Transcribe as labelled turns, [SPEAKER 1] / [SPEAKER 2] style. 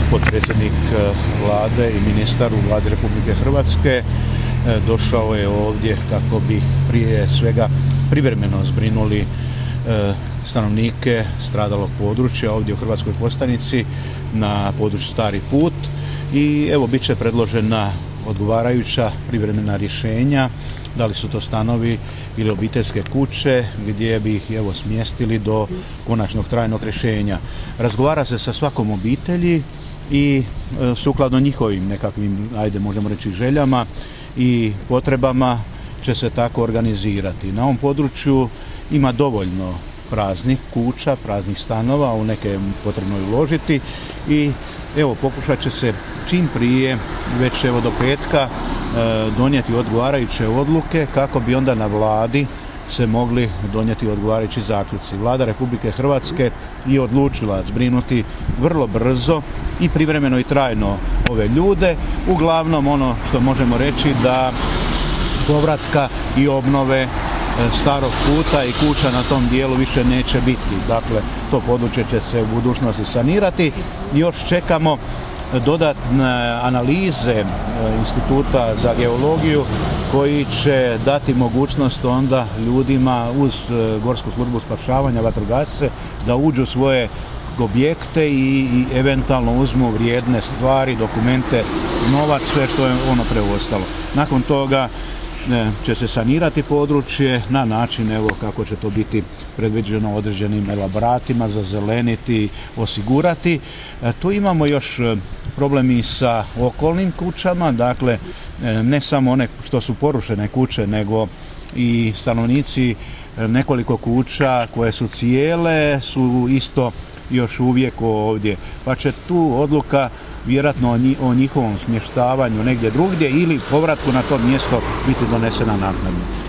[SPEAKER 1] potpredsjednik Vlade i ministar u Vladi Republike Hrvatske došao je ovdje kako bi prije svega privremeno zbrinuli stanovnike stradalog područja ovdje u Hrvatskoj Kostajnici na području Stari Put i evo bit će predložena odgovarajuća privremena rješenja, da li su to stanovi ili obiteljske kuće gdje bi ih smjestili do konačnog trajnog rješenja. Razgovara se sa svakom obitelji i sukladno njihovim nekakvim, možemo reći, željama i potrebama će se tako organizirati. Na ovom području ima dovoljno praznih kuća, praznih stanova, u neke je potrebno uložiti i pokušat će se čim prije, već do petka, donijeti odgovarajuće odluke kako bi onda na Vladi se mogli donijeti odgovarajući zaključci. Vlada Republike Hrvatske je odlučila zbrinuti vrlo brzo i privremeno i trajno ove ljude. Uglavnom ono što možemo reći da povratka i obnove starog puta i kuća na tom dijelu više neće biti. Dakle, to područje će se u budućnosti sanirati. Još čekamo dodatne analize Instituta za geologiju koji će dati mogućnost onda ljudima uz Gorsku službu spašavanja, vatrogasce, da uđu u svoje objekte i eventualno uzmu vrijedne stvari, dokumente, novac, sve što je ono preostalo. Nakon toga će se sanirati područje na način kako će to biti predviđeno određenim elaboratima, zazeleniti, osigurati. Tu imamo još problem i sa okolnim kućama, dakle ne samo one što su porušene kuće, nego i stanovnici nekoliko kuća koje su cijele su isto još uvijek ovdje, pa će tu odluka vjerojatno o njihovom smještavanju negdje drugdje ili povratku na to mjesto biti donesena naknadno.